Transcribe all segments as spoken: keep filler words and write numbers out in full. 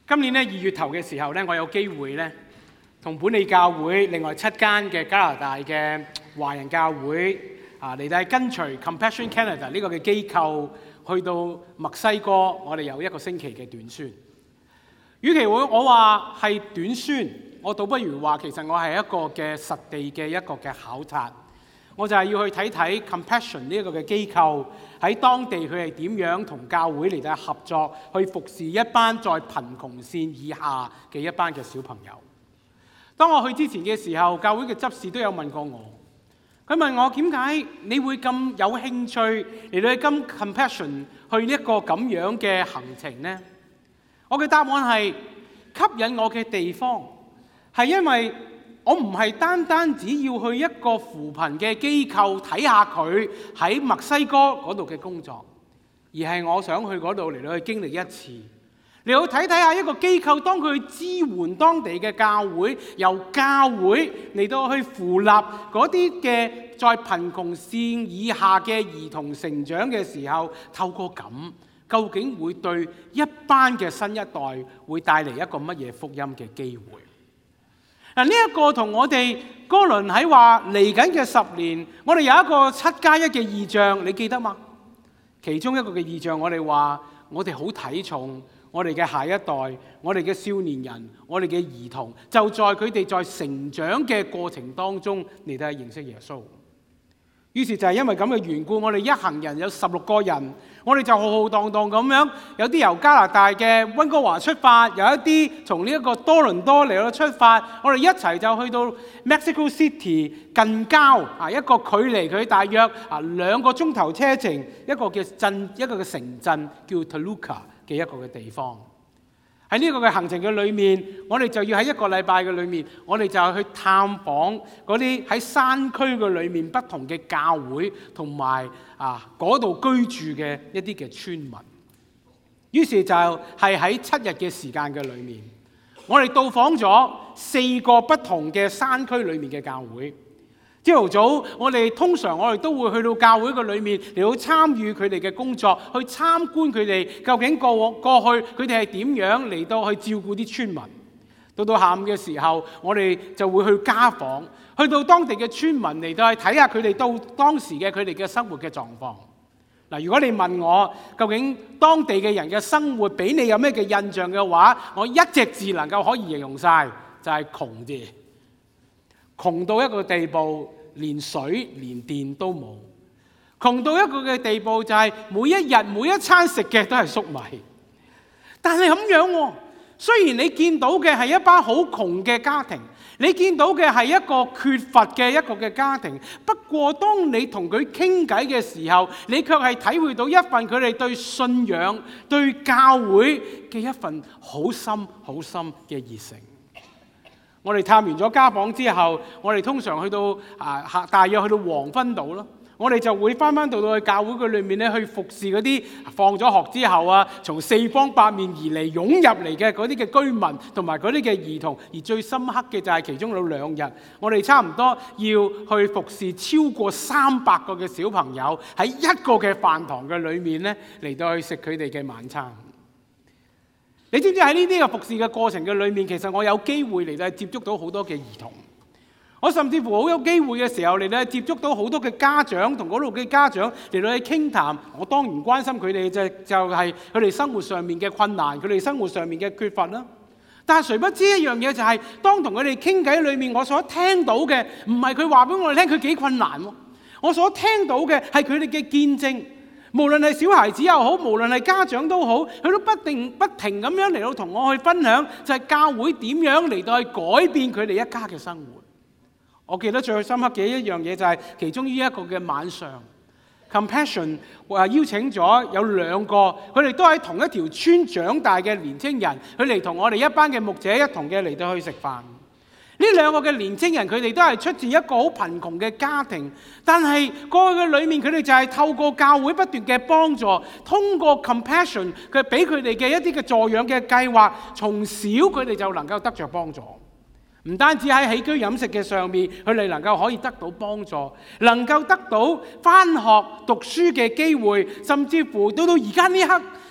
今年咧二月頭嘅時候咧，我有機會咧同本地教會另外七間嘅加拿大嘅華人教會啊嚟到跟隨 Compassion Canada 呢個嘅機構去到墨西哥，我哋有一個星期嘅短宣。與其我我話係短宣，我倒不如話其實我係一個嘅實地嘅一個嘅考察。我就係要去睇睇 Compassion 呢一個嘅機構喺當地佢係點樣同教會嚟到合作，去服侍一班在貧窮線以下嘅一班嘅小朋友。當我去之前嘅時候，教會嘅執事都有問過我，佢問我點解你會咁有興趣嚟到去跟 Compassion 去一個咁樣嘅行程呢？我嘅答案係吸引我嘅地方係因為我唔係單單只要去一個扶貧嘅機構睇下佢喺墨西哥嗰度嘅工作，而係我想去嗰度嚟到去經歷一次，嚟到睇睇下一個機構當佢支援當地嘅教會，由教會嚟到去扶立嗰啲嘅在貧窮線以下嘅兒童成長嘅時候，透過咁究竟會對一班嘅新一代會帶嚟一個乜嘢福音嘅機會？嗱，呢一個同我哋哥倫喺話嚟緊嘅十年，我哋有一個七加一嘅異象，你記得嗎？其中一個嘅異象，我哋話我哋好睇重我哋嘅下一代，我哋嘅少年人，我哋嘅兒童，就在佢哋在成長嘅過程當中嚟到認識耶穌。於是就係因為咁嘅緣故，我哋一行人有十六個人，我哋就浩浩蕩蕩咁樣，有啲由加拿大嘅溫哥華出發，有一啲從呢一個多倫多嚟到出發，我哋一齊就去到 Mexico City 近郊啊，一個距離佢大約啊兩個鐘頭車程，一個嘅鎮，一個嘅城鎮叫 Toluca 嘅一個嘅地方。喺呢個嘅行程嘅裏面，我哋就要喺一個禮拜嘅裏面，我哋就去探訪嗰啲喺山區嘅裏面不同嘅教會，同埋啊嗰度居住嘅一啲嘅村民。於是就係喺七日嘅時間嘅裏面，我哋到訪咗四個不同嘅山區裏面嘅教會。朝頭早，我哋通常我哋都會去到教會嘅裏面嚟到參與佢哋嘅工作，去參觀佢哋究竟過往過去佢哋係點樣嚟到去照顧啲村民。到到下午嘅時候，我哋就會去家訪，去到當地嘅村民嚟到去睇下佢哋到當時嘅佢哋嘅生活嘅狀況。嗱，如果你問我究竟當地嘅人嘅生活俾你有咩嘅印象嘅話，我一隻字能夠可以形容晒，就係窮字。窮到一個地步，連水連電都冇；窮到一個嘅地步，就係每一日每一餐食嘅都係粟米。但係咁樣喎，雖然你見到嘅係一班好窮嘅家庭，你見到嘅係一個缺乏嘅一個嘅家庭，不過當你同佢傾偈嘅時候，你卻係體會到一份佢哋對信仰、對教會嘅一份好深好深嘅熱誠。我哋探完咗家訪之後，我哋通常去到啊，大約去到黃昏度咯，我哋就會翻翻到到去教會嘅裏面咧，去服侍嗰啲放咗學之後啊，從四方八面而嚟湧入嚟嘅嗰啲嘅居民同埋嗰啲嘅兒童。而最深刻嘅就係其中有兩日，我哋差唔多要去服侍超過三百個嘅小朋友喺一個嘅飯堂嘅裏面咧，嚟到去食佢哋嘅晚餐。你知唔知喺呢啲嘅服侍嘅過程嘅裏面，其實我有機會嚟到接觸到好多嘅兒童，我甚至乎好有機會嘅時候嚟到接觸到好多嘅家長，同嗰度嘅家長嚟到去傾談。我當然關心佢哋就就係佢哋生活上面嘅困難，佢哋生活上面嘅缺乏啦。但係誰不知一樣嘢就係，當同佢哋傾偈裏面，我所聽到嘅唔係佢話俾我哋聽佢幾困難喎，我所聽到嘅係佢哋嘅見證。無論係小孩子又好，無論係家長都好，佢都不定不停咁樣嚟到同我去分享，就係教會點樣嚟到去改變佢哋一家嘅生活。我記得最深刻嘅一樣嘢就係其中呢一個嘅晚上 ，Compassion 話邀請咗有兩個，佢哋都喺同一條村長大嘅年青人，佢嚟同我哋一班嘅牧者一同嘅嚟到去食飯。呢兩個嘅年青人，佢哋都係出自一個好貧窮嘅家庭，但係過去嘅裏面，佢哋就係透過教會不斷嘅幫助，通過 Compassion 佢俾佢哋嘅一啲嘅助養嘅計劃，從小佢哋就能夠得着幫助。唔單止喺起居飲食嘅上面，佢哋能夠可以得到幫助，能夠得到返學讀書嘅機會，甚至乎到到而家呢刻，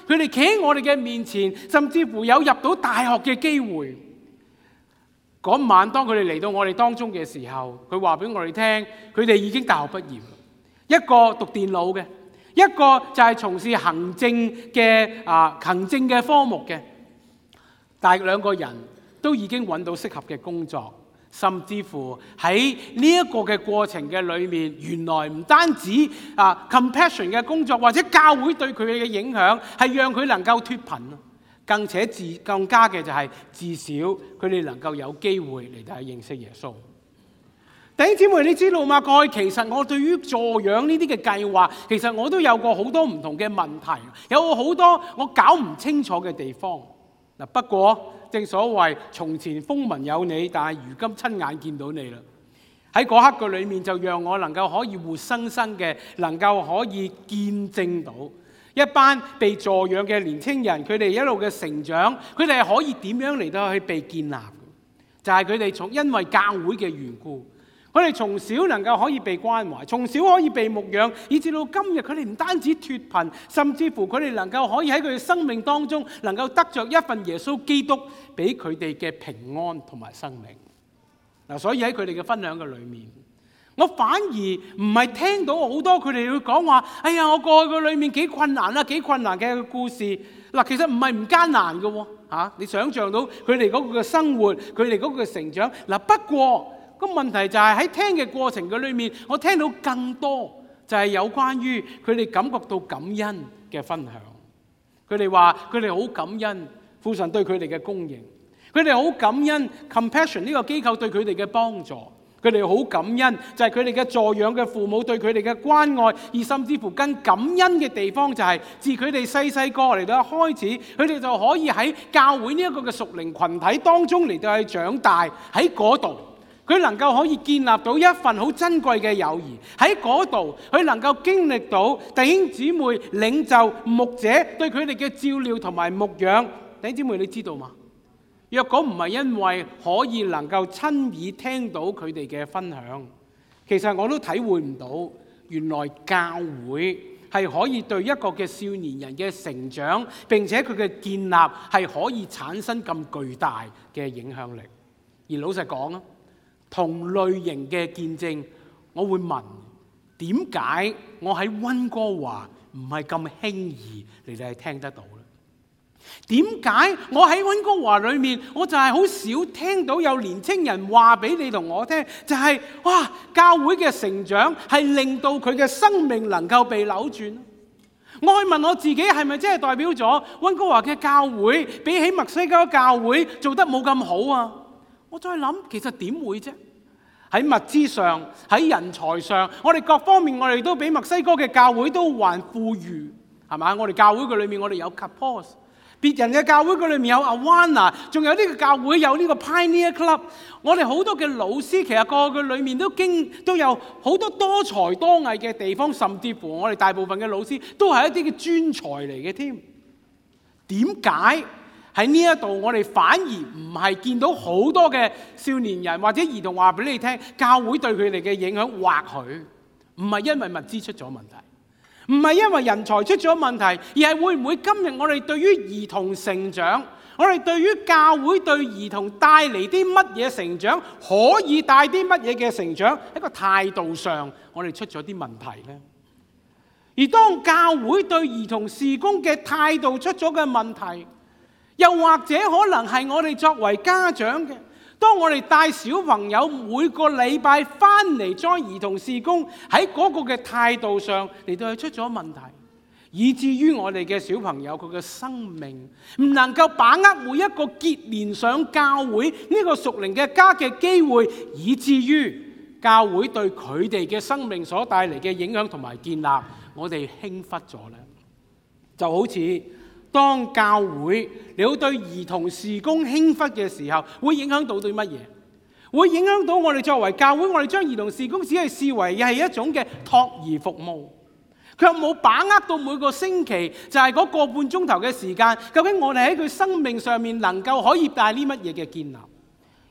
佢哋企喺我哋嘅面前，甚至乎有入到大學嘅機會。嗰晚當佢哋嚟到我哋當中嘅時候，佢話俾我哋聽，佢哋已經大學畢業，一個讀電腦嘅，一個就係從事行政嘅啊行政嘅科目嘅，但係兩個人都已經揾到適合嘅工作，甚至乎喺呢一個嘅過程嘅裏面，原來唔單止啊 compassion 嘅工作或者教會對佢哋嘅影響係讓佢能夠脫貧，更且至更加嘅就係至少佢哋能夠有機會嚟到去認識耶穌。弟兄姊妹，你知道嗎？過去其實我對於助養呢啲嘅計劃，其實我都有過好多唔同嘅問題，有好多我搞唔清楚嘅地方。嗱，不過正所謂從前風聞有你，但係如今親眼見到你啦。喺嗰刻嘅裏面，就讓我能夠可以活生生嘅，能夠可以見證到一班被助養嘅年青人，佢哋一路嘅成長，佢哋係可以點樣嚟到去被建立？就係佢哋從因為教會嘅緣故，佢哋從小能夠可以被關懷，從小可以被牧養，以至到今日佢哋唔單止脫貧，甚至乎佢哋能夠可以喺佢哋生命當中能夠得着一份耶穌基督俾佢哋嘅平安同埋生命。嗱，所以喺佢哋嘅分享嘅裏面，我反而唔係聽到好多佢哋會講話，哎呀，我過去嘅裏面幾困難啦，幾困難嘅故事。嗱，其實唔係唔艱難嘅喎，嚇，你想象到佢哋嗰個嘅生活，佢哋嗰個嘅成長。嗱，不過個問題就係喺聽嘅過程嘅裏面，我聽到更多就係有關於佢哋感覺到感恩嘅分享。佢哋話佢哋好感恩父神對佢哋嘅供應，佢哋好感恩 Compassion 呢個機構對佢哋嘅幫助，佢哋好感恩就係佢哋嘅助養嘅父母對佢哋嘅關愛，而甚至乎更感恩嘅地方就係自佢哋細細個嚟到開始，佢哋就可以喺教會呢一個嘅屬靈群體當中嚟到去長大，喺嗰度佢能夠可以建立到一份好珍貴嘅友誼，喺嗰度佢能夠經歷到弟兄姊妹、領袖、牧者對佢哋嘅照料同埋牧養。弟兄姊妹，你知道嗎？若果唔係因為可以能夠親耳聽到佢哋嘅分享，其實我都體會唔到原來教會係可以對一個嘅少年人嘅成長，並且佢嘅建立係可以產生咁巨大嘅影響力。而老實講啊，同類型嘅見證，我會問點解我喺溫哥華唔係咁輕易嚟到係聽得到咧？點解我喺溫哥華裏面，我就係好少聽到有年青人話俾你同我聽，就係哇，教會嘅成長係令到佢嘅生命能夠被扭轉。我去問我自己，係咪真係代表咗溫哥華嘅教會比起墨西哥教會做得冇咁好啊？我再諗，其實點會啫？喺物資上，喺人才上，我哋各方面我哋都比墨西哥嘅教會都還富裕，係嘛？我哋教會嘅裏面，我哋有 Kapos。別人嘅教會佢裏面有 Awana， 仲有呢個教會有呢個 Pioneer Club。我哋好多嘅老師，其實個個裏面都經都有好多多才多藝嘅地方，甚至乎我哋大部分嘅老師都係一啲嘅專才嚟嘅添。點解喺呢一度我哋反而唔係見到好多嘅少年人或者兒童話俾你聽，教會對佢哋嘅影響？或許唔係因為物資出咗問題，唔係因為人才出咗問題，而係會唔會今日我哋對於兒童成長，我哋對於教會對兒童帶嚟啲乜嘢成長，可以帶啲乜嘢嘅成長，喺個態度上我哋出咗啲問題呢？而當教會對兒童事工嘅態度出咗嘅問題，又或者可能係我哋作為家長嘅，當我哋帶小朋友每個禮拜翻嚟做兒童事工，喺嗰個嘅態度上嚟到去出咗問題，以至於我哋嘅小朋友佢嘅生命唔能夠把握每一個結連上教會呢個屬靈嘅家嘅機會，以至於教會對佢哋嘅生命所帶嚟嘅影響同埋建立，我哋輕忽咗咧。就好似當教會你要對兒童事工輕忽嘅時候，會影響到對乜嘢？會影響到我哋作為教會，我哋將兒童事工只係視為係一種嘅託兒服務，卻冇把握到每個星期就係嗰個半鐘頭嘅時間，究竟我哋喺佢生命上面能夠可以帶啲乜嘢嘅建立？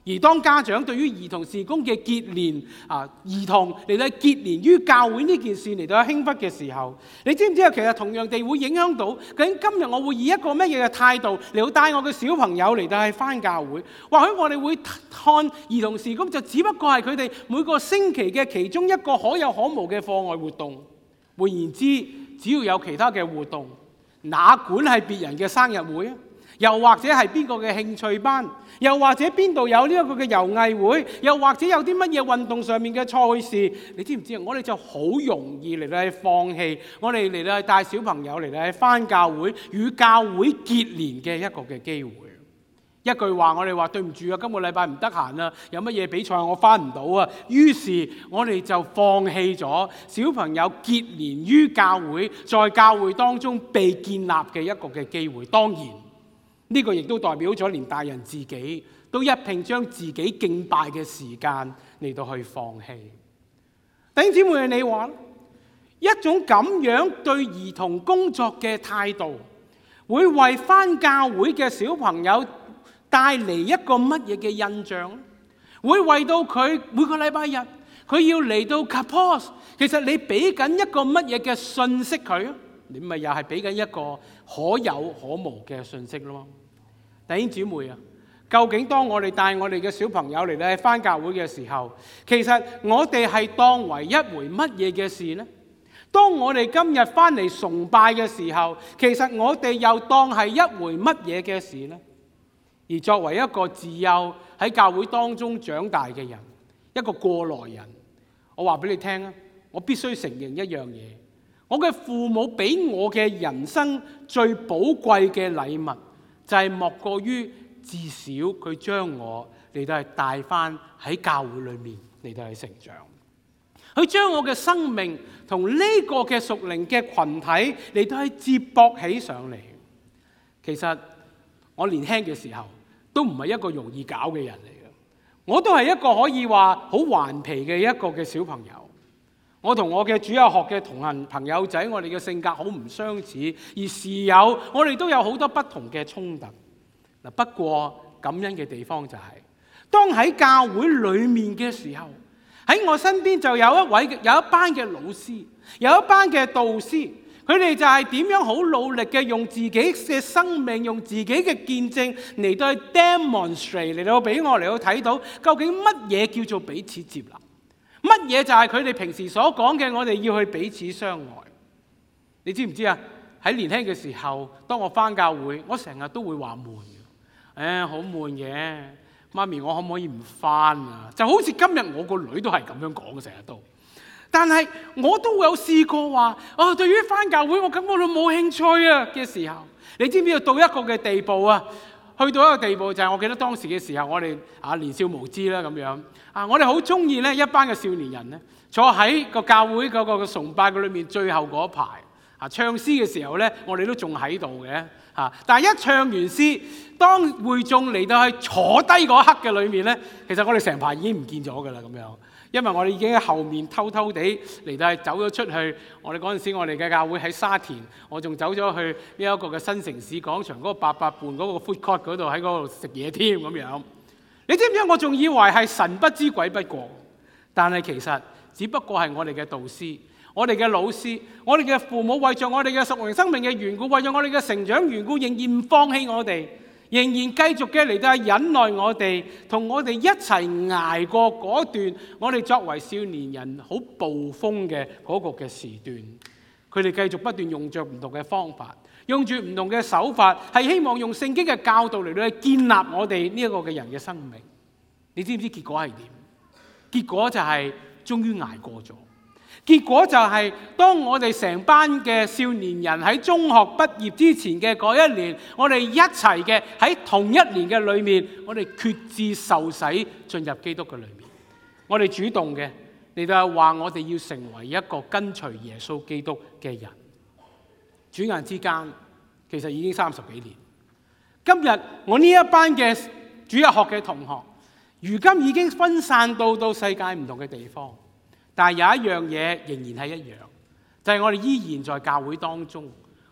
而當家長對於兒童事工嘅結連啊，兒童嚟到結連於教會呢件事嚟到輕忽嘅時候，你知唔知啊？其實同樣地會影響到究竟今日我會以一個乜嘢嘅態度嚟到帶我嘅小朋友嚟到去返教會？或許我哋會看兒童事工就只不過係佢哋每個星期嘅其中一個可有可無嘅課外活動。換言之，只要有其他嘅活動，哪管係別人嘅生日會啊，又或者係邊個嘅興趣班，又或者邊度有呢一個嘅遊藝會，又或者有啲乜嘢運動上面嘅賽事，你知唔知啊？我哋就好容易嚟到去放棄，我哋嚟到去帶小朋友嚟到去返教會，與教會結連嘅一個嘅機會。一句話，我哋話對唔住啊，今個禮拜唔得閒啊，有乜嘢比賽我返唔到啊。於是我哋就放棄咗小朋友結連於教會，在教會當中被建立嘅一個嘅機會。當然呢個亦都代表咗連大人自己都一併將自己敬拜嘅時間嚟到去放棄。弟兄姊妹，你話一種咁樣對兒童工作嘅態度，會為返教會嘅小朋友帶嚟一個乜嘢嘅印象？會為到佢每個禮拜日佢要嚟到 Kapos， 其實你俾緊一個乜嘢嘅信息佢？你咪又係俾緊一個可有可無嘅信息咯。弟兄姊妹啊，究竟當我哋帶我哋嘅小朋友嚟咧返教會嘅時候，其實我哋係當為一回乜嘢嘅事呢？當我哋今日返嚟崇拜嘅時候，其實我哋又當係一回乜嘢嘅事呢？而作為一個自幼喺教會當中長大嘅人，一個過來人，我話俾你聽啊，我必須承認一樣嘢，我嘅父母俾我嘅人生最寶貴嘅禮物，就係莫過於至少佢將我嚟到係帶返喺教會裏面嚟到係成長，佢將我嘅生命同呢個嘅屬靈嘅群體嚟到係接駁起上嚟。其實我年輕嘅時候都唔係一個容易搞嘅人嚟嘅，我都係一個可以話好頑皮嘅一個嘅小朋友。我同我嘅主日學嘅同行朋友仔，我哋嘅性格好唔相似，而時有我哋都有好多不同嘅衝突。嗱，不過感恩嘅地方就係，當喺教會裡面嘅時候，喺我身邊就有一位有一班嘅老師，有一班嘅導師。佢哋就係點樣好努力嘅，用自己嘅生命，用自己嘅見證嚟到去 demonstrate， 嚟到俾我嚟到睇到究竟乜嘢叫做彼此接納，乜嘢就係佢哋平時所講嘅，我哋要去彼此相愛。你知唔知啊？喺年輕嘅時候，當我返教會，我成日都會話悶嘅，誒好悶嘅，媽咪我可唔可以唔返啊？就好似今日我個女都係咁樣講嘅，成日都。但係我都有試過話，哦，對於返教會我感覺到冇興趣啊嘅時候，你知唔知到一個嘅地步啊？去到一個地步就係我記得當時嘅時候，我哋啊年少無知啦咁樣啊，我哋好中意咧一班嘅少年人咧坐喺個教會嗰個嘅崇拜嘅裏面最後嗰一排啊，唱詩嘅時候咧，我哋都仲喺度嘅嚇。但係一唱完詩，當會眾嚟到去坐低嗰刻嘅裏面咧，其實我哋成排已經唔見咗㗎啦咁樣。因為我哋已經喺後面偷偷地嚟到係走咗出去，我哋嗰陣時我哋嘅教會喺沙田，我仲走咗去呢一個嘅新城市廣場嗰個八佰伴嗰個 food court 嗰度喺嗰度食嘢添咁樣。你知唔知我仲以為係神不知鬼不覺，但係其實只不過係我哋嘅導師、我哋嘅老師、我哋嘅父母為咗我哋嘅屬靈生命嘅緣故，為咗我哋嘅成長緣故，仍然唔放棄我哋。仍然繼續嘅嚟到忍耐我哋，同我哋一齊捱過嗰段我哋作為少年人好暴風嘅嗰個嘅時段。佢哋繼續不斷用着唔同嘅方法，用住唔同嘅手法，係希望用聖經嘅教導嚟到建立我哋呢一個嘅人嘅生命。你知唔知結果係點？結果就係終於捱過咗。結果就係當我哋成班嘅少年人喺中學畢業之前嘅嗰一年，我哋一齊嘅喺同一年嘅裏面，我哋決志受洗進入基督嘅裏面。我哋主動嘅嚟到係話我哋要成為一個跟隨耶穌基督嘅人。轉眼之間，其實已經三十幾年。今日我呢一班嘅主日學嘅同學，如今已經分散到到世界唔同嘅地方。但係有一樣嘢仍然係一樣，就係我哋依然在教會當中，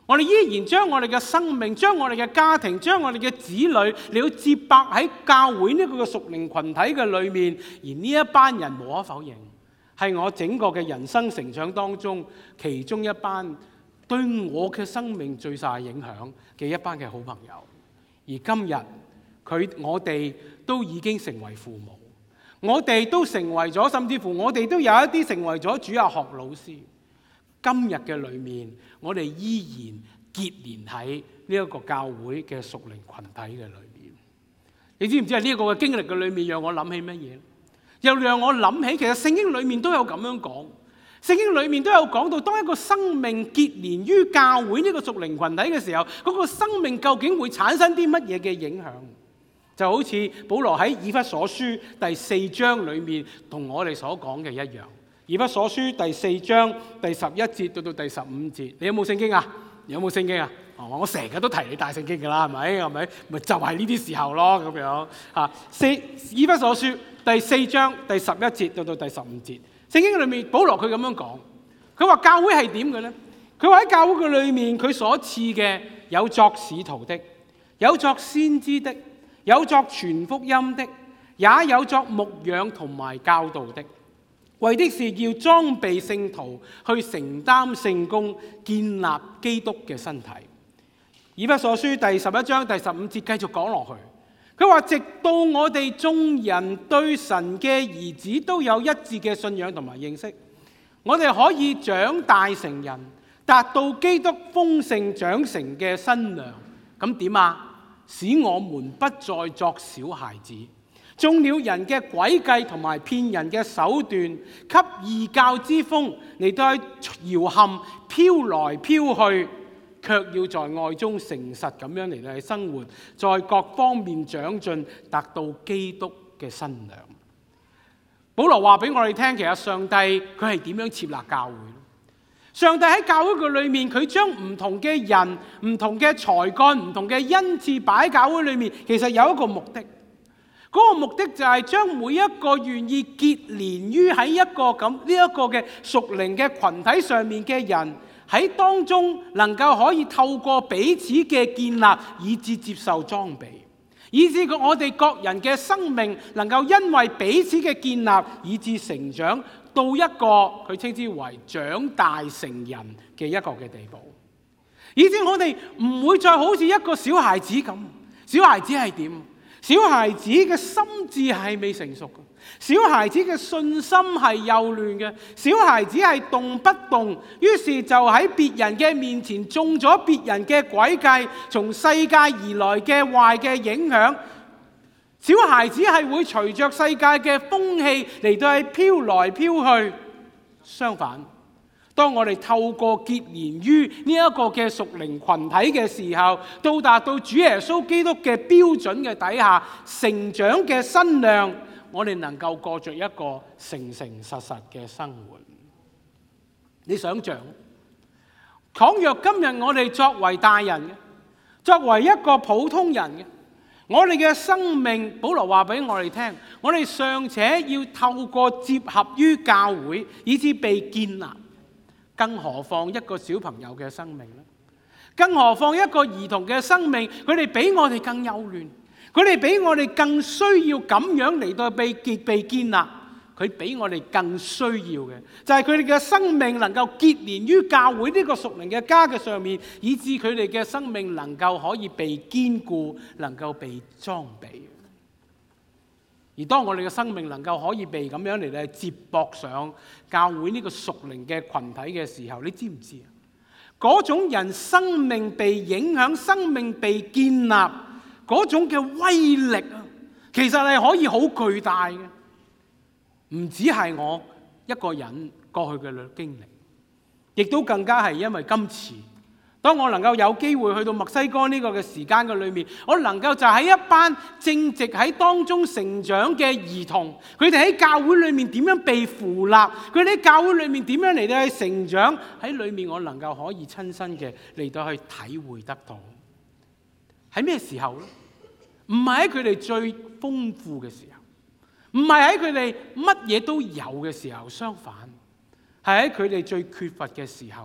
我哋依然將我哋嘅生命、將我哋嘅家庭、將我哋嘅子女嚟到接白喺教會呢個嘅屬靈群體嘅裏面，而呢一班人無可否認係我整個嘅人生成長當中其中一班對我嘅生命最大影響嘅一班嘅好朋友。而今日佢我哋都已經成為父母，我哋都成為咗，甚至乎我哋都有一啲成為咗主日學老師。今日嘅裏面，我哋依然結連喺呢一個教會嘅屬靈群體嘅裏面。你知唔知係呢一個嘅經歷嘅裏面，讓我諗起乜嘢？又讓我諗起，其實聖經裏面都有咁樣講。聖經裏面都有講到，當一個生命結連於教會呢個屬靈群體嘅時候，嗰個生命究竟會產生啲乜嘢嘅影響？就好似保羅喺以弗所書第四章裏面同我哋所講嘅一樣。以弗所書第四章第十一節到到第十五節，你有冇聖經啊？你有冇聖經啊？哦，我成日都提你帶聖經㗎啦，係咪？係咪？咪就係呢啲時候咯，咁樣嚇。四以弗所書第四章第十一節到到第十五節，聖經裏面保羅佢咁樣講，佢話教會係點嘅咧？佢話喺教會嘅裏面，佢所賜嘅有作使徒的，有作先知的，有作傳福音的，也有作牧養同埋教導的。為的是要裝備聖徒去承擔聖工，建立基督嘅身體。以弗所書第十一章第十五節繼續講落去，佢話直到我哋眾人對神嘅兒子都有一致嘅信仰同埋認識，我哋可以長大成人，達到基督豐盛長成嘅身量。咁點啊？使我們不再作小孩子，中了人嘅詭計同埋騙人嘅手段，給異教之風嚟到搖撼，飄來飄去，卻要在愛中誠實咁樣嚟到去生活，在各方面長進，達到基督嘅身量。保羅話俾我哋聽，其實上帝佢係點樣設立教會？上帝喺教會嘅裏面，佢將唔同嘅人、唔同嘅才幹、唔同嘅恩賜擺喺教會裏面，其實有一個目的。嗰個目的就係將每一個願意結連於喺一個咁呢一個嘅屬靈嘅群體上面嘅人，喺當中能夠可以透過彼此嘅建立，以致接受裝備，以致我哋各人嘅生命能夠因為彼此嘅建立，以致成長到一個佢稱之為長大成人嘅一個嘅地步，以致我哋唔會再好似一個小孩子咁。小孩子係點？小孩子嘅心智係未成熟嘅，小孩子嘅信心係幼嫩嘅，小孩子係動不動，於是就喺別人嘅面前中咗別人嘅詭計，從世界而來嘅壞嘅影響。小孩子係會隨着世界嘅風氣嚟到係飄來飄去。相反，當我哋透過結連於呢一個嘅屬靈群體嘅時候，到達到主耶穌基督嘅標準嘅底下，成長嘅身量，我哋能夠過着一個誠誠實實嘅生活。你想象，倘若今日我哋作為大人嘅，作為一個普通人嘅，我哋嘅生命，保羅話俾我哋聽，我哋尚且要透過接合於教會，以致被建立。更何況一個小朋友嘅生命呢？更何況一個兒童嘅生命，佢哋比我哋更幼嫩，佢哋比我哋更需要咁樣嚟到被結被建立。佢比我哋更需要嘅就係佢哋嘅生命能夠結連於教會呢個屬靈嘅家嘅上面，以致佢哋嘅生命能夠可以被堅固，能夠被裝備。而當我哋嘅生命能夠可以被咁樣嚟嚟接駁上教會呢個屬靈嘅群體嘅時候，你知唔知啊？嗰種人生命被影響、生命被建立嗰種嘅威力啊，其實係可以好巨大嘅。唔止係我一個人過去嘅經歷，亦都更加係因為今次，當我能夠有機會去到墨西哥呢個嘅時間嘅裏面，我能夠就喺一班正值喺當中成長嘅兒童，佢哋喺教會裏面點樣被扶立，佢哋喺教會裏面點樣嚟到去成長，喺裏面我能夠可以親身嘅嚟到去體會得到。喺咩時候呢？唔係喺佢哋最豐富嘅時候，唔係喺佢哋乜嘢都有嘅時候，相反係喺佢哋最缺乏嘅時候，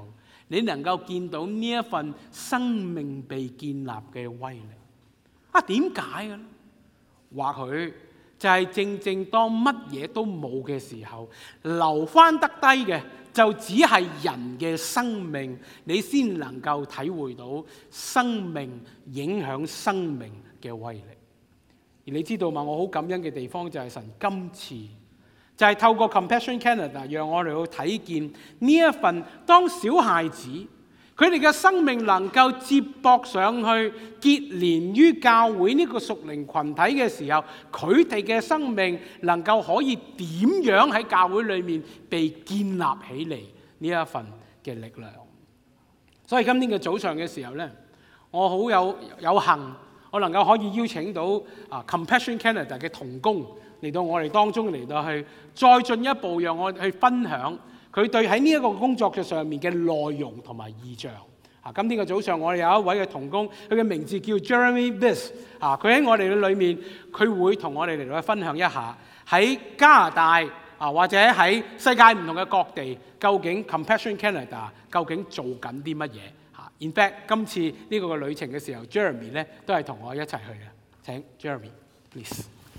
你能夠見到呢一份生命被建立嘅威力。啊，點解嘅咧？或許就係正正當乜嘢都冇嘅時候，留翻得低嘅就只係人嘅生命，你先能夠體會到生命影響生命嘅威力。而你知道嘛？我好感恩嘅地方就係神今次就係透過 Compassion Canada 讓我哋去睇見呢一份當小孩子佢哋嘅生命能夠接駁上去結連於教會呢個屬靈群體嘅時候，佢哋嘅生命能夠可以點樣喺教會裏面被建立起嚟呢一份嘅力量。所以今天嘅早上嘅時候呢，我好有有幸我能夠可以邀請到啊 Compassion Canada 嘅同工嚟到我哋當中嚟到去再進一步讓我去分享佢對喺呢一個工作嘅上面嘅內容同埋意象。啊，今天嘅早上我哋有一位嘅同工，佢嘅名字叫 Jeremy Biss。啊，佢喺我哋嘅裏面，佢會同我哋嚟到去分享一下喺加拿大啊或者喺世界唔同嘅各地，究竟 Compassion Canada 究竟做緊啲乜嘢？嚇 ，in fact 今次呢個嘅旅程嘅時候 ，Jeremy 咧都係同我一齊去嘅。請 Jeremy please。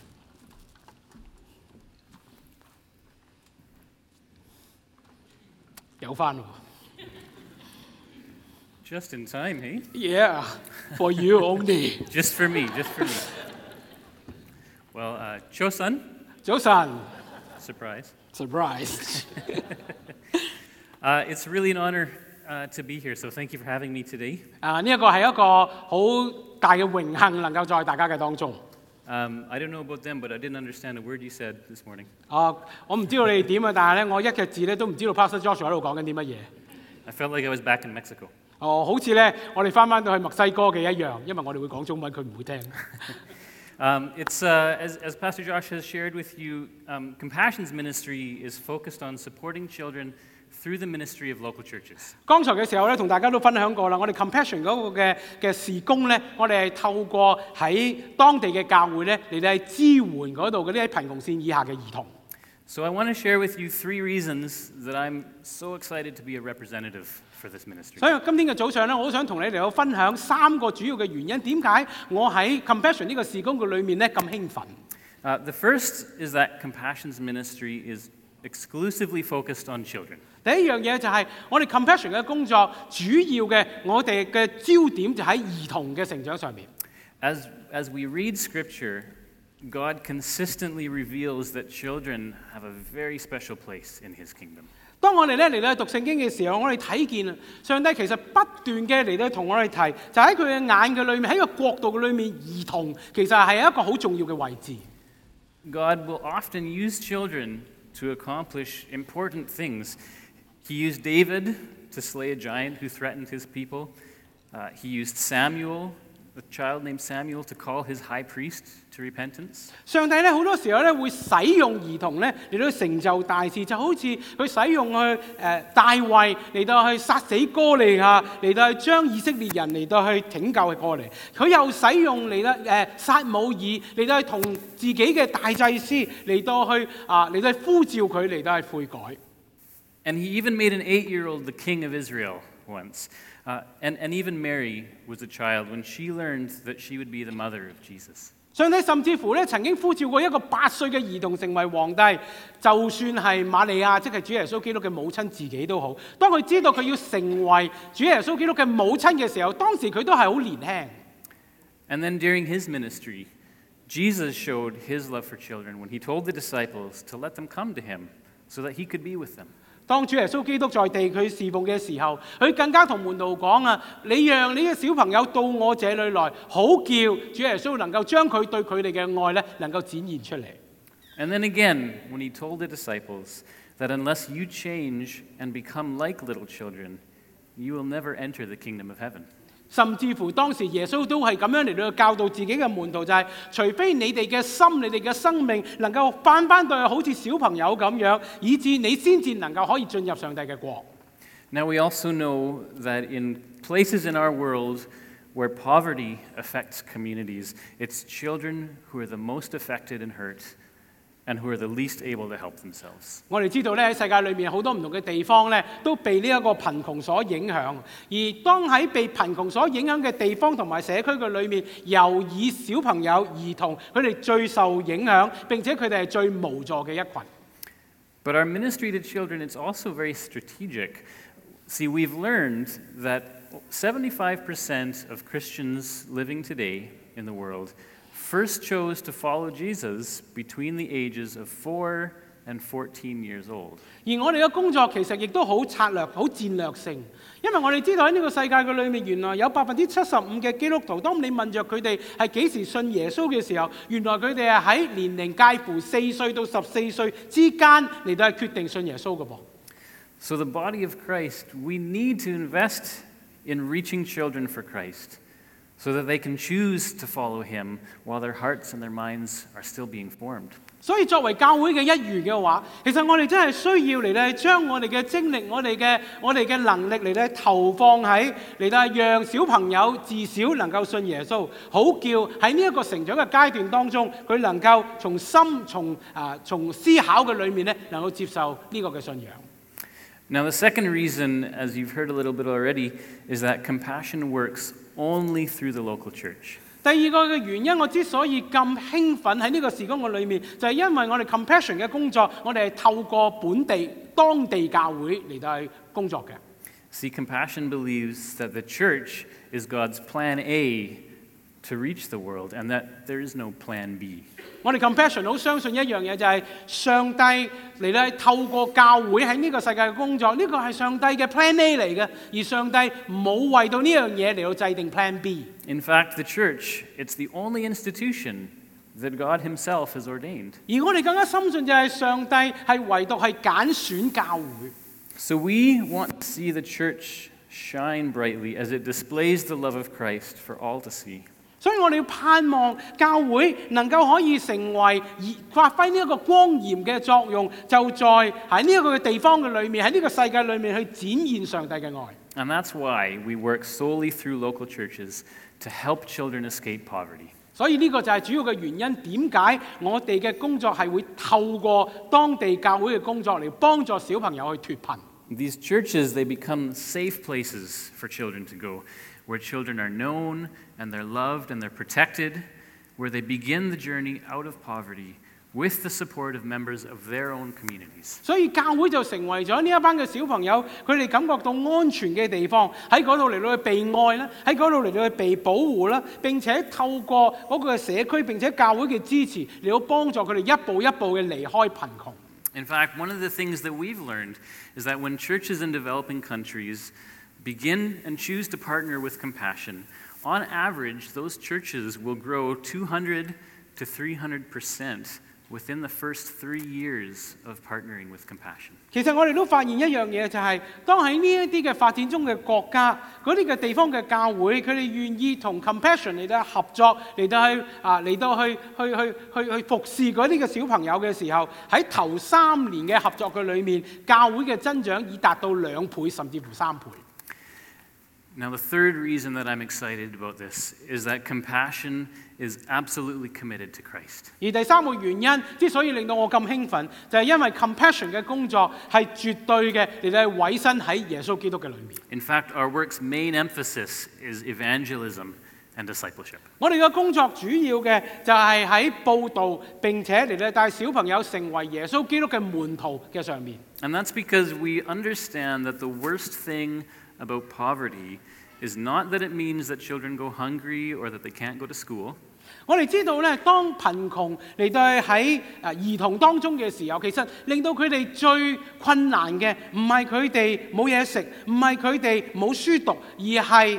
有翻喎。 Just in time, hey? Yeah, for you only. Just for me, just for me. Well, uh, Chosun. 早晨。 Surprise. Surprise. uh, it's really an honor uh, to be here, so thank you for having me today. 啊，呢一個係一個好大嘅榮幸，能夠在大家嘅當中。 Um, I don't know about them, but I didn't understand a word you said this morning. 啊，我唔知道你哋點啊，但係咧，我一隻字咧都唔知道 Pastor Joshua 喺度講緊啲乜嘢。 I felt like I was back in Mexico. 哦，好似咧，我哋翻返到去墨西哥嘅一樣，因為我哋會講中文，佢唔會聽。 um, it's uh, as, as Pastor Josh has shared with you, um, Compassion's ministry is focused on supporting children through the ministry of local churches. 剛才嘅時候咧，同大家都分享過啦，我哋 Compassion 嗰個嘅嘅事工咧，我哋係透過喺當地嘅教會咧嚟到係支援嗰度嗰啲喺貧窮線以下嘅兒童。 So I want to share with you three reasons that I'm so excited to be a representative for this ministry. 所以今天嘅早上咧，我好想同你哋去分享三個主要嘅原因，點解我喺 Compassion 呢個事工嘅裏面咧咁興奮。 Uh, the first is that Compassion's ministry is exclusively focused on children. 第一樣嘢就係我哋 Compassion 嘅工作，主要嘅我哋嘅焦點就喺兒童嘅成長上面。 As as we read Scripture, God consistently reveals that children have a very special place in His kingdom. 當我哋咧嚟到讀聖經嘅時候，我哋睇見啊，上帝其實不斷嘅嚟到同我哋提，就喺佢嘅眼嘅裏面，喺個國度嘅裏面，兒童其實係一個好重要嘅位置。 God will often use children to accomplish important things. He used David to slay a giant who threatened his people. Uh, he used Samuel, a child named Samuel, to call his high priest to repentance. 上帝咧好多時候咧會使用兒童咧嚟到成就大事，就好似佢使用去誒、呃、大衛嚟到去殺死哥利亞，嚟到去將以色列人嚟到去拯救佢過嚟。佢又使用嚟到誒撒母耳嚟到去同自己嘅大祭司嚟到去啊嚟到去呼召佢嚟到去悔改。 And he even made an eight-year-old the king of Israel once. Uh, and, and even Mary was a child when she learned that she would be the mother of Jesus. 上帝甚至乎咧曾經呼召過一個八歲嘅兒童成為皇帝，就算係瑪利亞，即係主耶穌基督嘅母親自己都好。當佢知道佢要成為主耶穌基督嘅母親嘅時候，當時佢都係好年輕。 And then during his ministry, Jesus showed his love for children when he told the disciples to let them come to him so that he could be with them. 當主耶穌基督在地佢侍奉嘅時候，佢更加同門徒講啊：你讓你嘅小朋友到我這裏來，好叫主耶穌能夠將佢對佢哋嘅愛咧能夠展現出嚟。 And then again, when he told the disciples that unless you change and become like little children, you will never enter the kingdom of heaven. 甚至乎當時耶穌都係咁樣嚟到教導自己嘅門徒，就係、是、除非你哋嘅心、你哋嘅生命能夠翻翻到去好似小朋友咁樣，以致你先至能夠可以進入上帝嘅國。 Now we also know that in places in our world where poverty affects communities, it's children who are the most affected and hurt, and who are the least able to help themselves. 我哋知道咧喺世界裏面好多唔同嘅地方咧，都被呢一個貧窮所影響。而當喺被貧窮所影響嘅地方同埋社區嘅裏面，又以小朋友、兒童佢哋最受影響，並且佢哋係最無助嘅一群。 But our ministry to children is also very strategic. See, we've learned that seventy-five percent of Christians living today in the world first chose to follow Jesus between the ages of four and fourteen years old. 而我哋嘅工作其實亦都好策略、好戰略性，因為我哋知道喺呢個世界嘅裏面，原來有百分之七十五嘅基督徒，當你問着佢哋係幾時信耶穌嘅時候，原來佢哋係喺年齡介乎四歲到十四歲之間嚟到係決定信耶穌嘅噃。 So the body of Christ, we need to invest in reaching children for Christ, so that they can choose to follow him while their hearts and their minds are still being formed. 所以作為教會嘅一員嘅話，其實我哋真係需要嚟咧，將我哋嘅精力、我哋嘅我哋嘅能力嚟咧，投放喺嚟到讓小朋友至少能夠信耶穌，好叫喺呢一個成長嘅階段當中，佢能夠從心、從啊從思考嘅裏面咧，能夠接受呢個嘅信仰。 Now, the second reason, as you've heard a little bit already, is that compassion works only through the local church. 第二個嘅原因，我之所以咁興奮喺呢個事工嘅裏面，就係、是、因為我哋 compassion 嘅工作，我哋係透過本地當地教會嚟到去工作嘅。 See, compassion believes that the church is God's plan A to reach the world, and that there is no plan B. 我哋 compassion 好相信一樣嘢，就係上帝嚟到透過教會喺呢個世界嘅工作，呢、這個係上帝嘅 plan A 嚟嘅，而上帝冇為到呢樣嘢嚟到制定 plan B。 In fact, the church, it's the only institution that God himself has ordained. 而我哋更加深信就係上帝係唯獨係揀選教會。 So we want to see the church shine brightly as it displays the love of Christ for all to see. 所以我哋要盼望教會能夠可以成為發揮呢一個光鹽嘅作用，就在喺呢一個嘅地方嘅裏面，喺呢個世界裏面去展現上帝嘅愛。 And that's why we work solely through local churches to help children escape poverty. 所以呢個就係主要嘅原因，點解我哋嘅工作係會透過當地教會嘅工作嚟幫助小朋友去脫貧。 These churches, they become safe places for children to go, where children are known and they're loved and they're protected, where they begin the journey out of poverty with the support of members of their own communities. 所以教會就成為咗呢一班嘅小朋友，佢哋感覺到安全嘅地方，喺嗰度嚟到去被愛啦，喺嗰度嚟到去被保護啦，並且透過嗰個社區並且教會嘅支持嚟到幫助佢哋一步一步嘅離開貧窮。 In fact, one of the things that we've learned is that when churches in developing countries begin and choose to partner with compassion, on average, those churches will grow two hundred to three hundred percent within the first three years of partnering with compassion. 其實我哋都發現一樣嘢，就係、是、當喺呢一啲嘅發展中嘅國家，嗰啲嘅地方嘅教會，佢哋願意同 compassion 嚟到合作，嚟到去啊嚟到去去去去去服侍嗰啲嘅小朋友嘅時候，喺頭三年嘅合作嘅裏面，教會嘅增長已達到兩倍甚至乎三倍。 Now, the third reason that I'm excited about this is that compassion is absolutely committed to Christ. 而第三個原因之所以令到我咁興奮，就係、是、因為 compassion 嘅工作係絕對嘅嚟到去委身喺耶穌基督嘅裏面。 In fact, our work's main emphasis is evangelism and discipleship. 我哋嘅工作主要嘅就係喺報導並且嚟到帶小朋友成為耶穌基督嘅門徒嘅上面。 And that's because we understand that the worst thing about poverty is not that it means that children go hungry or that they can't go to school. 我哋知道咧，當貧窮嚟到喺啊兒童當中嘅時候，其實令到佢哋最困難嘅唔係佢哋冇嘢食，唔係佢哋冇書讀，而係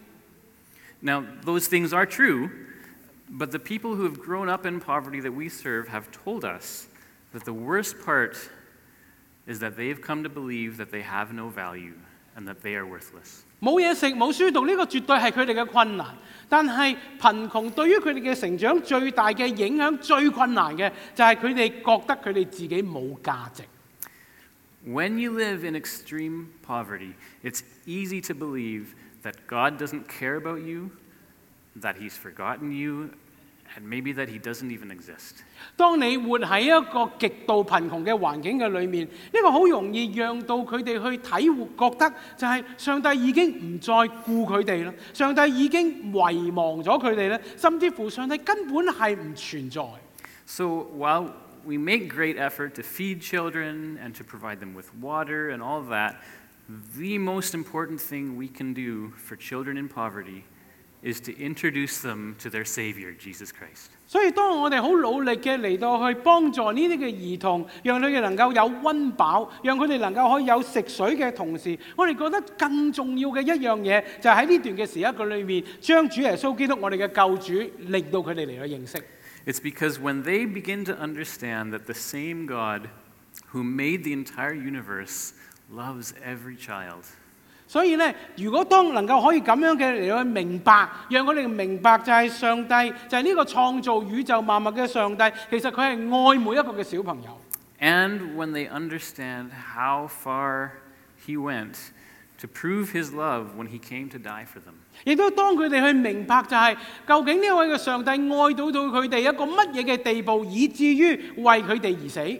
Now, those things are true, but the people who have grown up in poverty that we serve have told us that the worst part is that they've come to believe that they have no value and that they are worthless. 冇嘢食冇書讀，呢、這個絕對係佢哋嘅困難。但係貧窮對於佢哋嘅成長最大嘅影響、最困難嘅就係佢哋覺得佢哋自己冇價值。 When you live in extreme poverty, it's easy to believe that God doesn't care about you, that He's forgotten you, and maybe that he doesn't even exist. 當你活喺一個極度貧窮嘅環境嘅裏面，呢、個好容易讓到佢哋去體會，覺得就係上帝已經唔再顧佢哋啦，上帝已經遺忘咗佢哋咧，甚至乎上帝根本係唔存在。 So while we make great effort to feed children and to provide them with water and all of that, the most important thing we can do for children in poverty is to introduce them to their Savior, Jesus Christ. 所以當我哋好努力嘅嚟到去幫助呢啲嘅兒童，讓佢哋能夠有溫飽，讓佢哋能夠可以有食水嘅同時，我哋覺得更重要嘅一樣嘢就係喺呢段嘅時刻裏面，將主耶穌基督我哋嘅救主，令到佢哋嚟到認識。 It's because when they begin to understand that the same God who made the entire universe loves every child. 所以咧，如果當能夠可以咁樣嘅嚟到去明白，讓我哋明白就係上帝，就係、是、呢個創造宇宙萬物嘅上帝，其實佢係愛每一個嘅小朋友。 And when they understand how far he went to prove his love when he came to die for them. 亦都當佢哋去明白就係、是、究竟呢位嘅上帝愛到到佢哋一個乜嘢嘅地步，以至於為佢哋而死。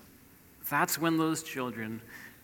That's when those children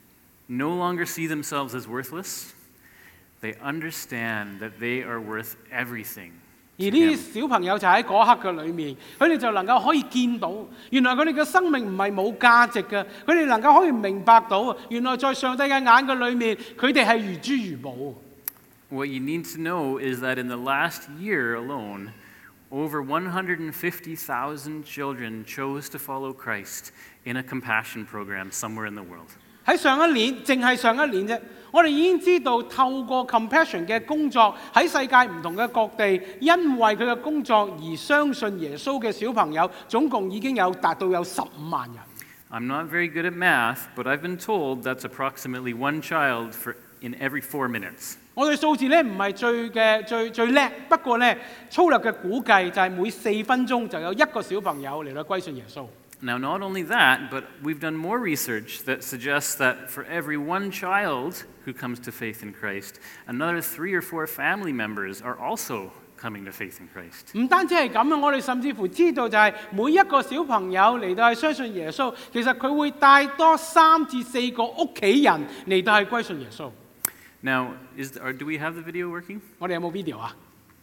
no longer see themselves as worthless. They understand that they are worth everything. 而呢啲小朋友就喺嗰刻嘅裏面，佢哋就能夠可以見到，原來佢哋嘅生命唔係冇價值嘅，佢哋能夠可以明白到，原來在上帝嘅眼嘅裏面，佢哋係如珠如寶。 What you need to know is that in the last year alone, over one hundred fifty thousand children chose to follow Christ in a compassion program somewhere in the world. 喺上一年，淨係上一年啫，我哋已經知道透過 compassion 嘅工作，喺世界唔同嘅各地，因為佢嘅工作而相信耶穌嘅小朋友，總共已經有達到有十五萬人。 I'm not very good at math, but I've been told that's approximately one child for in every four minutes. 我哋數字咧唔係最嘅最最叻，不過咧粗略嘅估計就係每四分鐘就有一個小朋友嚟到歸信耶穌。 Now, not only that, but we've done more research that suggests that for every one child who comes to faith in Christ, another three or four family members are also coming to faith in Christ. 唔單止係咁啊，我哋甚至乎知道就係每一個小朋友嚟到係相信耶穌，其實佢會帶多三至四個屋企人嚟到係歸信耶穌。 Now, is or do we have the video working? 我哋有冇 video 啊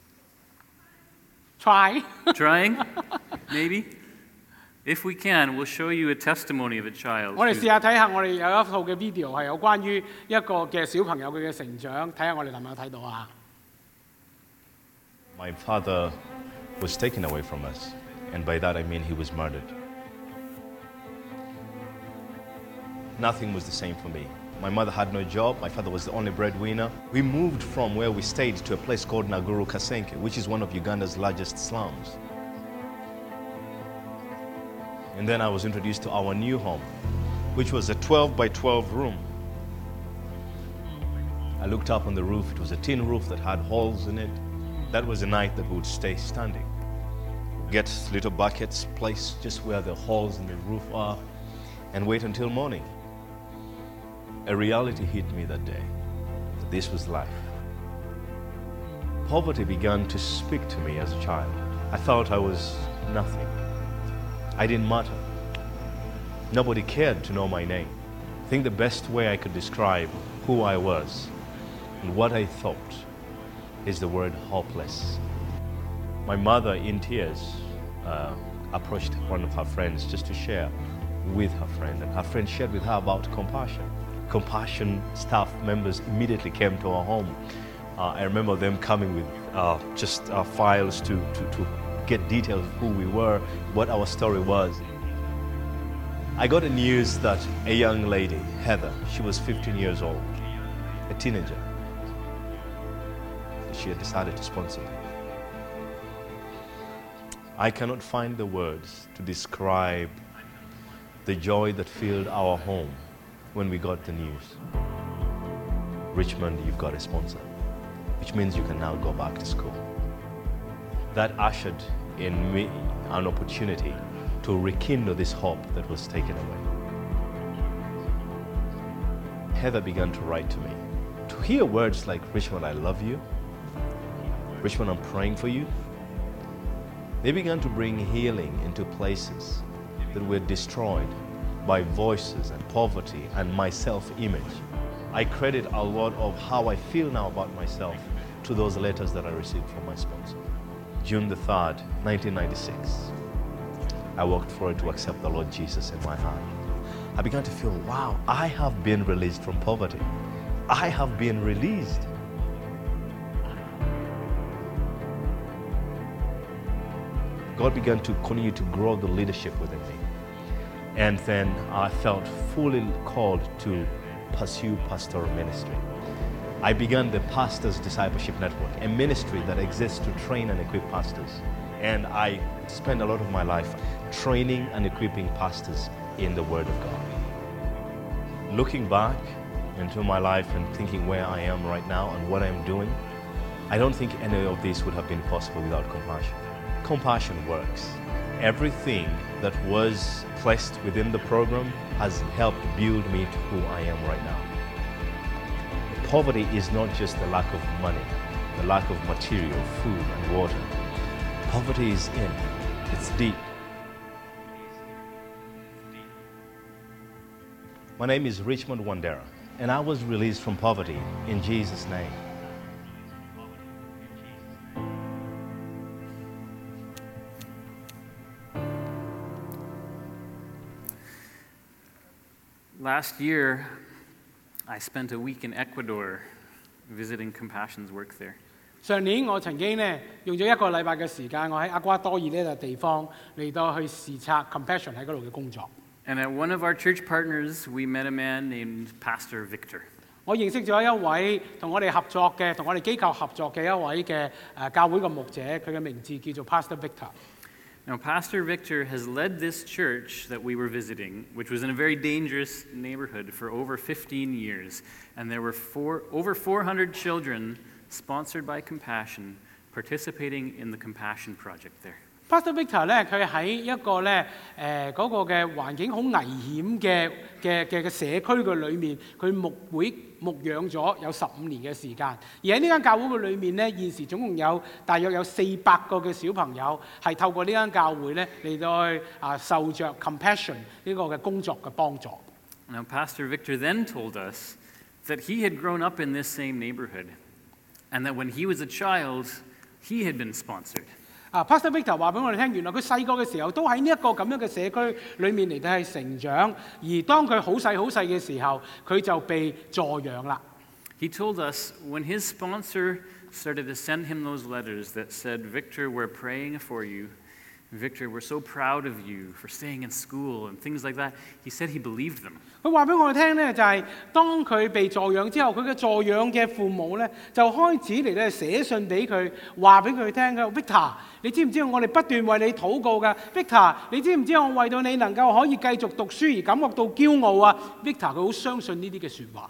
？Try Trying? Maybe? If we can, we'll show you a testimony of a child. 我哋 who- 試下睇下，我哋有一套嘅 video 係有關於一個嘅小朋友佢嘅成長，睇下我哋能唔能夠睇到啊？ My father was taken away from us, and by that I mean he was murdered. Nothing was the same for me. My mother had no job, my father was the only breadwinner. We moved from where we stayed to a place called Naguru Kasenke, which is one of Uganda's largest slums. And then I was introduced to our new home, which was a twelve by twelve room. I looked up on the roof, it was a tin roof that had holes in it. That was the night that we would stay standing. Get little buckets placed just where the holes in the roof are and wait until morning. A reality hit me that day, that this was life. Poverty began to speak to me as a child. I felt I was nothing. I didn't matter. Nobody cared to know my name. I think the best way I could describe who I was and what I thought is the word hopeless. My mother, in tears, uh, approached one of her friends just to share with her friend, and her friend shared with her about compassion. Compassion staff members immediately came to our home. Uh, I remember them coming with uh, just uh, files to, to, to get details of who we were, what our story was. I got the news that a young lady, Heather, she was fifteen years old, a teenager, she had decided to sponsor me. I cannot find the words to describe the joy that filled our home when we got the news. Richmond, you've got a sponsor, which means you can now go back to school. That ushered in me an opportunity to rekindle this hope that was taken away. Heather began to write to me. To hear words like, Richmond, I love you. Richmond, I'm praying for you. They began to bring healing into places that were destroyed by voices and poverty and my self-image. I credit a lot of how I feel now about myself to those letters that I received from my sponsor. June the third, nineteen ninety-six, I walked forward to accept the Lord Jesus in my heart. I began to feel, wow, I have been released from poverty. I have been released. God began to continue to grow the leadership within me. And then I felt fully called to pursue pastoral ministry. I began the Pastors Discipleship Network, a ministry that exists to train and equip pastors. And I spend a lot of my life training and equipping pastors in the Word of God. Looking back into my life and thinking where I am right now and what I'm doing, I don't think any of this would have been possible without compassion. Compassion works. Everything that was placed within the program has helped build me to who I am right now. Poverty is not just the lack of money, the lack of material, food and water. Poverty is in, it's deep. My name is Richmond Wandera, and I was released from poverty in Jesus' name. Last year, I spent a week in Ecuador visiting Compassion's work there. 上年我曾經咧用咗一個禮拜嘅時間，我喺厄瓜多爾呢個地方嚟到去視察 Compassion 喺嗰度嘅工作。 And at one of our church partners, we met a man named Pastor Victor. 我認識咗一位同我哋合作嘅、同我哋機構合作嘅一位嘅誒教會嘅牧者，佢嘅名字叫做 Pastor Victor。 Now, Pastor Victor has led this church that we were visiting, which was in a very dangerous neighborhood, for over fifteen years. And there were four, over four hundred children sponsored by Compassion participating in the Compassion Project there. Pastor Victor 咧，佢喺一個咧誒嗰個嘅環境好危險嘅嘅嘅嘅社區嘅裏面，佢牧會牧養咗有十五年嘅時間。而喺呢間教會嘅裏面咧，現時總共有大約有四百個嘅小朋友係透過呢間教會咧嚟到去啊受着 Compassion 呢個嘅工作嘅幫助。 Now, Pastor Victor then told us that he had grown up in this same neighborhood, and that when he was a child, he had been sponsored. 啊 ，Pastor Victor 話俾我哋聽，原來佢細個嘅時候都喺呢一個咁樣嘅社區裏面嚟到係成長，而當佢好細好細嘅時候，佢就被助養啦。 He told us when his sponsor started to send him those letters that said, Victor, we're praying for you. Victor, we're so proud of you for staying in school and things like that. He said he believed them. 佢話俾我哋聽咧，就係、是、當佢被助養之後，佢嘅助養嘅父母咧就開始嚟咧寫信俾佢，話俾佢聽佢話 Victor， 你知唔知道我哋不斷為你禱告㗎 ？Victor， 你知唔知我為到你能夠可以繼續讀書而感覺到驕傲啊 ？Victor 佢好相信呢啲嘅説話。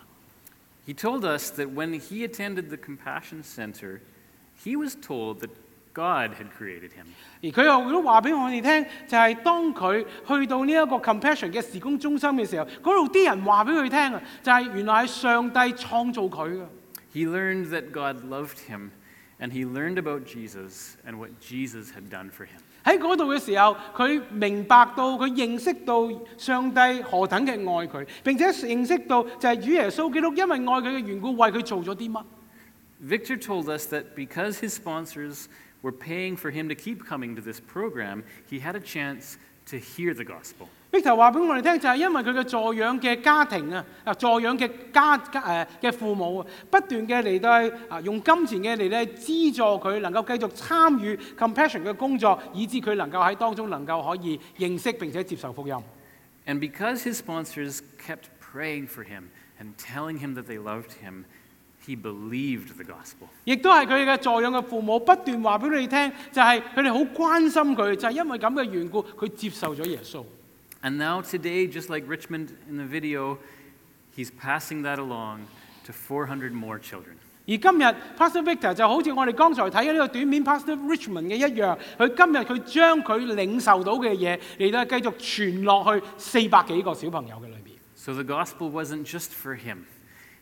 He told us that when he attended the Compassion Center, he was told that God had created him. 而佢又都話俾我哋聽，就係、是、當佢去到呢一個 Compassion 嘅事工中心嘅時候，嗰度啲人話俾佢聽啊，就係、是、原來係上帝創造佢嘅。 He learned that God loved him, and he learned about Jesus and what Jesus had done for him. 喺嗰度嘅時候，佢明白到佢認識到上帝何等嘅愛佢，並且認識到就係主耶穌基督因為愛佢嘅緣故，為佢做咗啲乜。 Victor told us that because his sponsors were paying for him to keep coming to this program, he had a chance to hear the gospel. Victor 話俾我哋聽，就係因為佢嘅助養嘅家庭啊，啊助養嘅家誒嘅父母啊，不斷嘅嚟到啊用金錢嘅嚟咧資助佢能夠繼續參與 Compassion 嘅工作，以致佢能夠喺當中能夠可以認識並且接受福音。 And because his sponsors kept praying for him and telling him that they loved him, he believed the gospel. 亦都係佢嘅助養嘅父母不斷話俾你聽，就係佢哋好關心佢，就係、是、因為咁嘅緣故，佢接受咗耶穌。 And now today, just like Richmond in the video, he's passing that along to four hundred more children. 而今日 Pastor Victor 就好似我哋剛才睇嘅呢個短片 Pastor Richmond 嘅一樣，佢今日佢將佢領受到嘅嘢嚟到繼續傳落去四百幾個小朋友嘅裏面。 So the gospel wasn't just for him.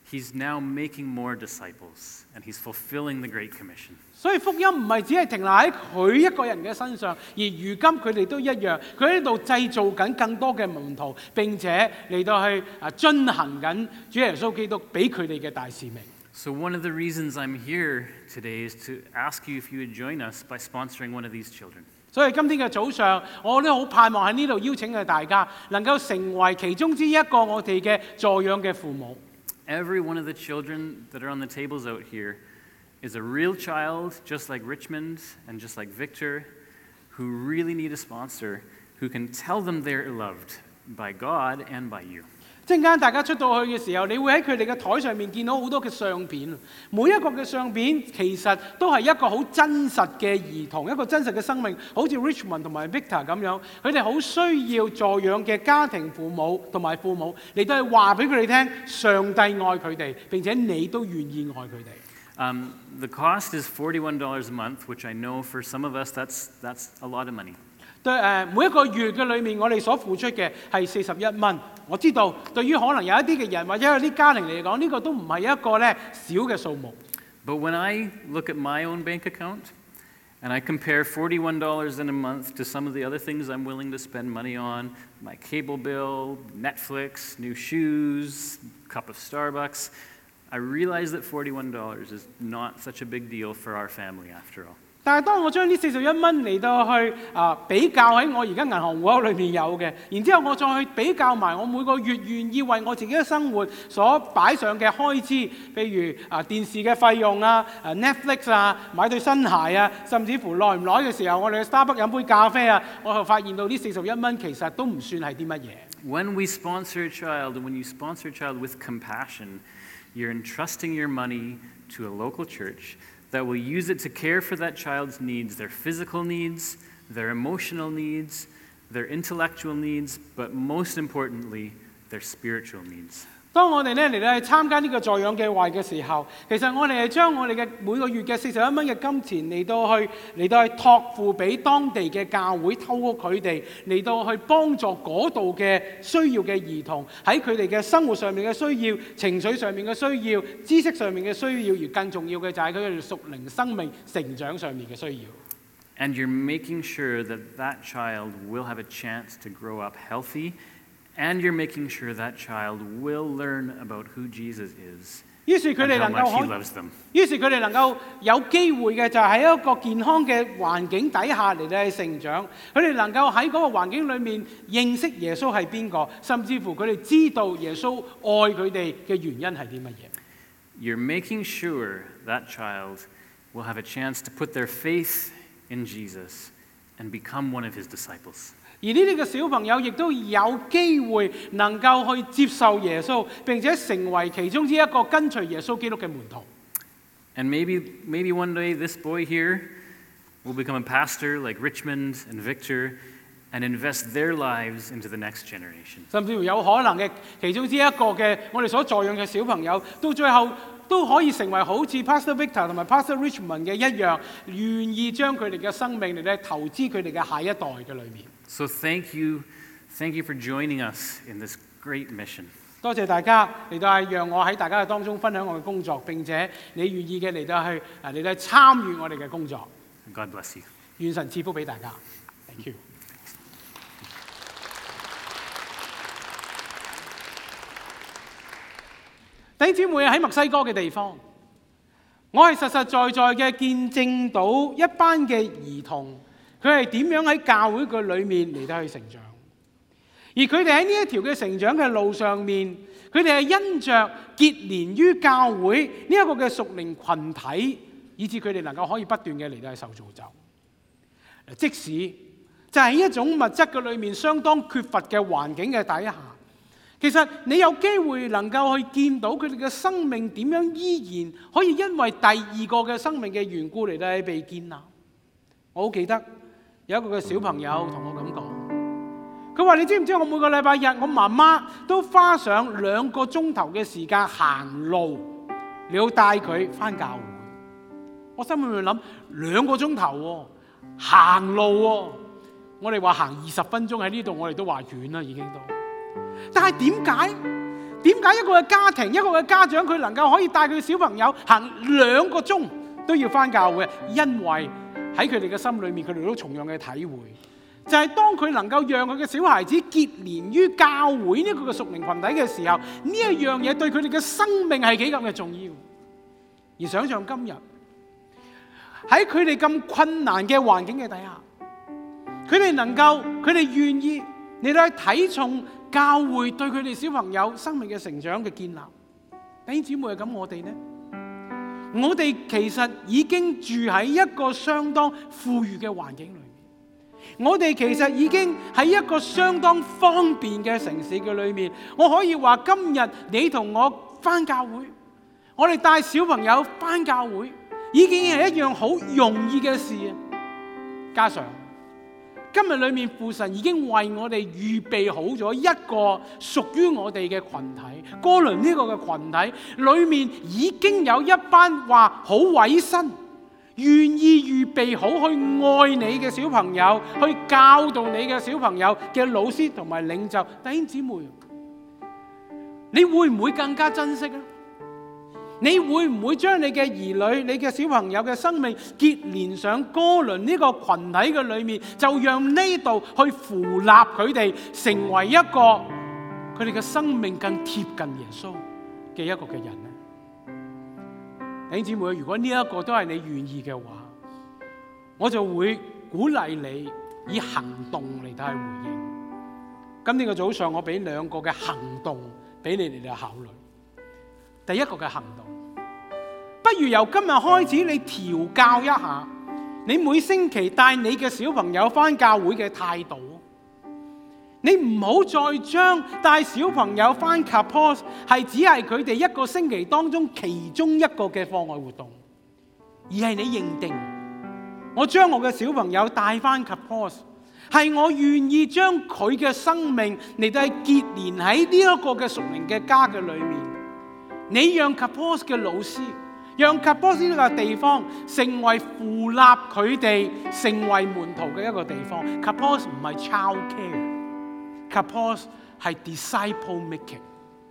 He's now making more disciples, and he's fulfilling the Great Commission. 所以福音唔係只係停留喺佢一個人嘅身上，而如今佢哋都一樣，佢喺度製造緊更多嘅門徒，並且嚟到去啊遵行緊主耶穌基督俾佢哋嘅大使命。 So one of the reasons I'm here today is to ask you if you would join us by sponsoring one of these children. 所以今天嘅早上，我都好盼望喺呢度邀請嘅大家能夠成為其中之一個我哋嘅助養嘅父母。 Every one of the children that are on the tables out here is a real child, just like Richmond and just like Victor, who really need a sponsor who can tell them they're loved by God and by you. 陣間大家出到去嘅時候，你會喺佢哋嘅台上面見到好多嘅相片，每一個嘅相片其實都係一個好真實嘅兒童，一個真實嘅生命，好似 Richmond 同埋 Victor 咁樣，佢哋好需要助養嘅家庭父母同埋父母嚟到係話俾佢哋聽，上帝愛佢哋，並且你都願意愛佢哋。 Um, the cost is forty-one dollars a month, which I know for some of us that's, that's a lot of money. 對誒，每一個月嘅裏面，我哋所付出嘅係四十一蚊。我知道對於可能有一啲嘅人或者有啲家庭嚟講，呢、這個都唔係一個咧少嘅數目。 But when I look at my own bank account and I compare forty-one dollars in a month to some of the other things I'm willing to spend money on, my cable bill, Netflix, new shoes, cup of Starbucks, I realize that forty-one dollars is not such a big deal for our family after all. 但係當我將呢四十一蚊嚟到去啊比較喺我而家銀行戶口裏面有嘅，然之後我再去比較埋我每個月願意為我自己嘅生活所擺上嘅開支，譬如啊電視嘅費用啊、啊 Netflix 啊、買對新鞋啊，甚至乎耐唔耐嘅時候，我哋去 Starbucks 飲杯咖啡啊，我就發現到呢四十一蚊其實都唔算係啲乜嘢。 When we sponsor a child, and when you sponsor a child with compassion, you're entrusting your money to a local church that will use it to care for that child's needs, their physical needs, their emotional needs, their intellectual needs, but most importantly, their spiritual needs. 當我哋咧嚟到去參加呢個助養計劃嘅時候，其實我哋係將我哋嘅每個月嘅四十一蚊嘅金錢嚟到去嚟到去託付俾當地嘅教會，透過佢哋嚟到去幫助嗰度嘅需要嘅兒童喺佢哋嘅生活上面嘅需要、情緒上面嘅需要、知識上面嘅需要，而更重要嘅就係佢哋屬靈生命成長上面嘅需要。 And you're making sure that that child will have a chance to grow up healthy.And you're making sure that child will learn about who Jesus is 於是佢哋 and how 能 much 夠 he 可 loves them. 於是佢哋能夠有機會嘅就係喺一個健康嘅環境底下嚟到去成長，佢哋能夠喺嗰個環境裏面認識耶穌係邊個，甚至乎佢哋知道耶穌愛佢哋嘅原因係啲乜嘢。 You're making sure that child will have a chance to put their faith in Jesus and become one of his disciples. 而呢啲嘅小朋友亦都有機會能夠去接受耶穌，並且成為其中之一個跟隨耶穌基督嘅門徒。 And maybe, maybe one day this boy here will become a pastor like Richmond and Victor and invest their lives into the next generation. 甚至乎有可能嘅其中之一個嘅我哋所助養嘅小朋友，到最後都可以成為好似 Pastor Victor 同埋 Pastor Richmond 嘅一樣，願意將佢哋嘅生命嚟咧投資佢哋嘅下一代嘅裏面。 So thank you, thank you for joining us in this great mission. 多謝大家嚟到係讓我喺大家嘅當中分享我嘅工作，並且你願意嘅嚟到去啊嚟到去參與我哋嘅工作。 God bless you. 願神賜福俾大家。Thank you。弟兄姊妹喺墨西哥嘅地方，我係實實在在嘅見證到一班嘅兒童。佢係點樣喺教會嘅裏面嚟到去成長，而佢哋喺呢一條嘅成長嘅路上面，佢哋係因着結連於教會呢一個嘅屬靈群體，以致佢哋能夠可以不斷嘅嚟到去受造就。即使就係一種物質嘅裏面相當缺乏嘅環境嘅底下，其實你有機會能夠去見到佢哋嘅生命點樣依然可以因為第二個嘅生命嘅緣故嚟到去被建立。我好記得。有一個嘅小朋友同我咁講，佢話：你知唔知我每個禮拜日，我媽媽都花上兩個鐘頭嘅時間行路，你要帶佢返教會。我心裏面諗兩個鐘頭喎，行路喎，我哋話行二十分鐘喺呢度，我哋都話遠啦已經都。但係點解？ 點解一個嘅家庭，一個嘅家長，佢能夠可以帶佢嘅小朋友行兩個鐘都要返教會？因為喺佢哋嘅心裏面，佢哋都同樣嘅體會，就係當佢能夠讓佢嘅小孩子結連於教會呢個嘅屬靈群體嘅時候，呢一樣嘢對佢哋嘅生命係幾咁嘅重要。而想象今日喺佢哋咁困難嘅環境嘅底下，佢哋能夠，佢哋願意你都去睇重教會對佢哋小朋友生命嘅成長嘅建立。弟兄姊妹，咁我哋呢？我哋其實已經住喺一個相當富裕嘅環境裏面，我哋其實已經喺一個相當方便嘅城市嘅裏面。我可以話今日你同我返教會，我哋帶小朋友返教會，已經係一樣好容易嘅事啊！加上今日裏面父神已經為我哋預備好咗一個屬於我哋嘅群體，哥倫呢個嘅群體裏面已經有一班話好委身，願意預備好去愛你嘅小朋友，去教導你嘅小朋友嘅老師同埋領袖。弟兄姊妹，你會唔會更加珍惜呢？你會唔會將你嘅兒女、你嘅小朋友嘅生命結連上哥倫呢個群體嘅裏面，就讓呢度去扶立佢哋，成為一個佢哋嘅生命更貼近耶穌嘅一個嘅人呢？弟兄姊妹，如果呢一個都係你願意嘅話，我就會鼓勵你以行動嚟到去回應。今天嘅早上，我俾兩個嘅行動俾你哋嚟考慮。第一個嘅行動，不如由今日開始，你調教一下你每星期帶你嘅小朋友返教會嘅態度。你唔好再將帶小朋友返 Kapos 係只係佢哋一個星期當中其中一個嘅課外活動，而係你認定我將我嘅小朋友帶返 Kapos， 係我願意將佢嘅生命嚟到結連喺呢一個嘅屬靈嘅家嘅裏面。你讓 Kapos 嘅老師，讓 Kapos 呢個地方成為扶立佢哋成為門徒嘅一個地方。Kapos 唔係 child care，Kapos 係 disciple making。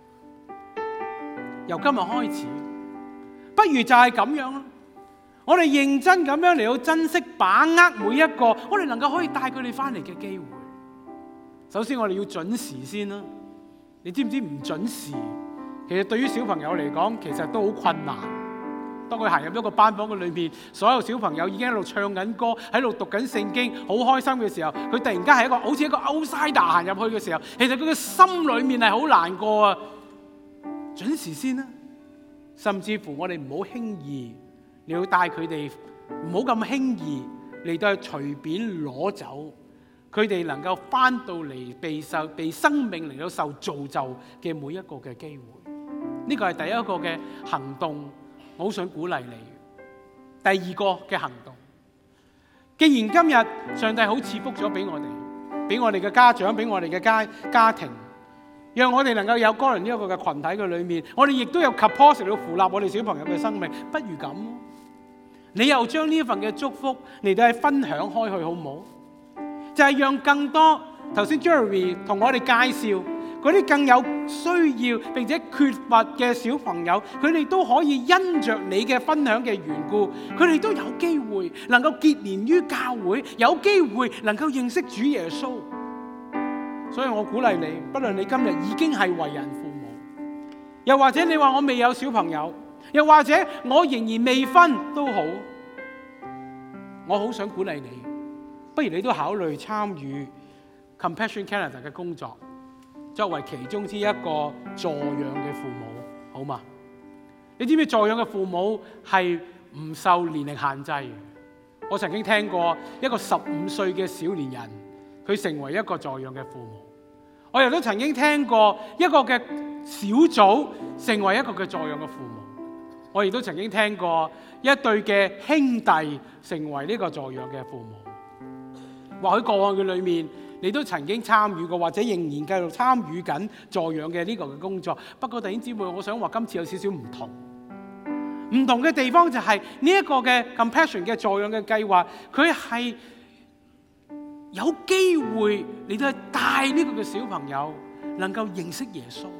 由今日開始，不如就係咁樣啦。我哋認真咁樣嚟到珍惜把握每一個我哋能夠可以帶佢哋翻嚟嘅機會。首先我哋要準時先啦。你知唔知唔準時其實對於小朋友嚟講，其實都好困難。當佢行入一個班房嘅裏面，所有小朋友已經喺度唱緊歌，喺度讀緊聖經，好開心嘅時候，佢突然間係一個好似一個 outsider 行入去嘅時候，其實佢嘅心裏面係好難過啊！準時先啦，甚至乎我哋唔好輕易，你要帶佢哋唔好咁輕易嚟到去隨便攞走佢哋能夠翻到嚟被受被生命嚟到受造就嘅每一個嘅機會。呢個係第一個嘅行動，我好想鼓勵你。第二個嘅行動，既然今日上帝好賜福咗俾我哋，俾我哋嘅家長，俾我哋嘅家家庭，讓我哋能夠有哥倫呢一個嘅群體嘅裏面，我哋亦都有 capacity 嚟扶立我哋小朋友嘅生命。不如咁，你又將呢一份嘅祝福嚟到去分享開去，好唔好？就係、是、讓更多頭先 Jeremy 同我哋介紹嗰啲更有需要並且缺乏嘅小朋友，佢哋都可以因着你嘅分享嘅緣故，佢哋都有機會能夠結連於教會，有機會能夠認識主耶穌。所以我鼓勵你，不論你今日已經係為人父母，又或者你話我未有小朋友，又或者我仍然未婚都好，我好想鼓勵你，不如你都考慮參與 Compassion Canada 嘅工作，作為其中之一個助養嘅父母，好嘛？你知唔知助養嘅父母係唔受年齡限制？我曾經聽過一個十五歲嘅小年人，佢成為一個助養嘅父母。我亦都曾經聽過一個嘅小組成為一個嘅助養嘅父母。我亦都曾經聽過一對嘅兄弟成為呢個助養嘅父母。或許過往嘅裏面，你都曾經參與過，或者仍然繼續參與緊助養嘅呢個嘅工作。不過弟兄姊妹，我想話今次有少少唔同。唔同嘅地方就係呢一個嘅 Compassion 嘅助養嘅計劃，佢係有機會你都係帶呢個嘅小朋友能夠認識耶穌，